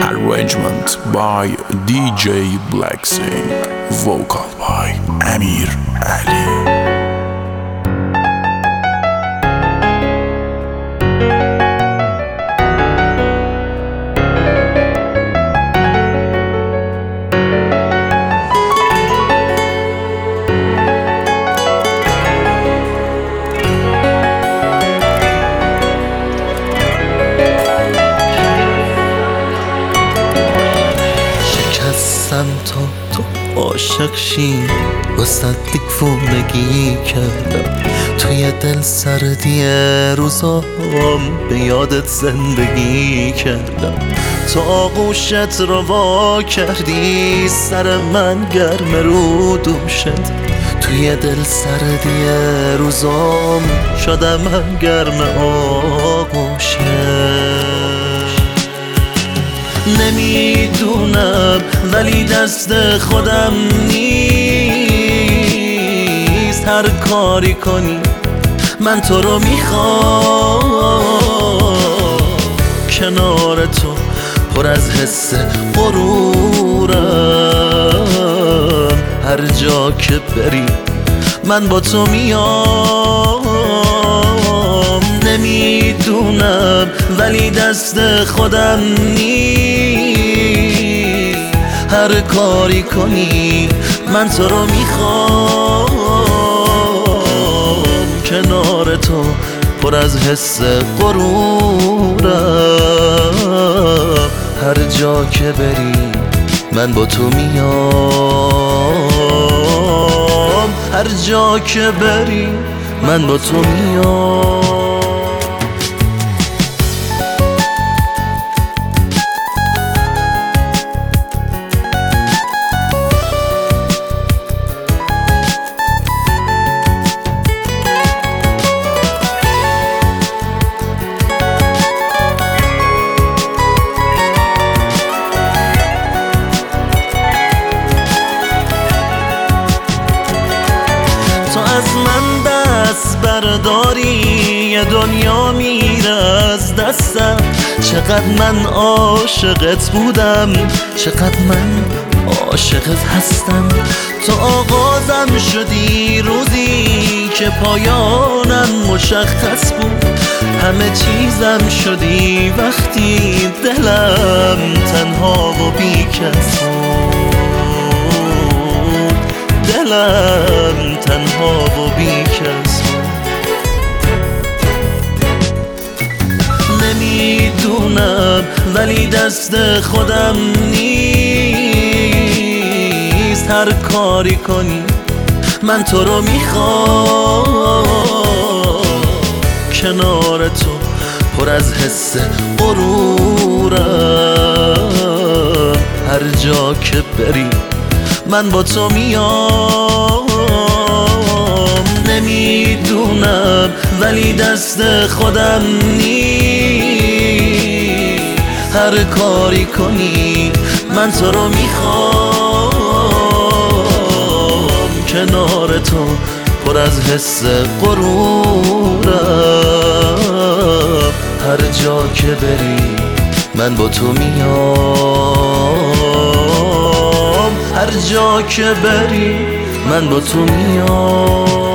Arrangement by DJ Blacksing. Vocal by Amir Ali. تا تو عاشق شی واسه دیوونگی کردم توی دل سردی روزام به یادت زندگی کردم تو آغوشت رو وا کردی سر من گرم رو دوم شد توی دل سردی روزام شدم من گرم آغوشت نمیدونم ولی دست خودم نیست هر کاری کنی من تو رو میخوام کنار تو پر از حس غرورم هر جا که بری من با تو میام نمیدونم ولی دست خودم نیست هر کاری کنی من تو رو میخوام کنار تو پر از حس غرورم هر جا که بری من با تو میام هر جا که بری من با تو میام تو از من دست برداری یه دنیا میره از دستم چقدر من عاشقت بودم چقدر من عاشقت هستم تو آغازم شدی روزی که پایانم مشخص بود همه چیزم شدی وقتی دلم تنها و بی‌کس بود دلم تنها و بی‌کس بود نمیدونم ولی دست خودم نیست هر کاری کنی من تو رو میخوام کنار تو پر از حس غرورم هر جا که بری من با تو میام نمیدونم ولی دست خودم نیست هر کاری کنی من تو رو میخوام کنار تو پر از حس غرورم هر جا که بری من با تو میام هر جا که بری من با تو میام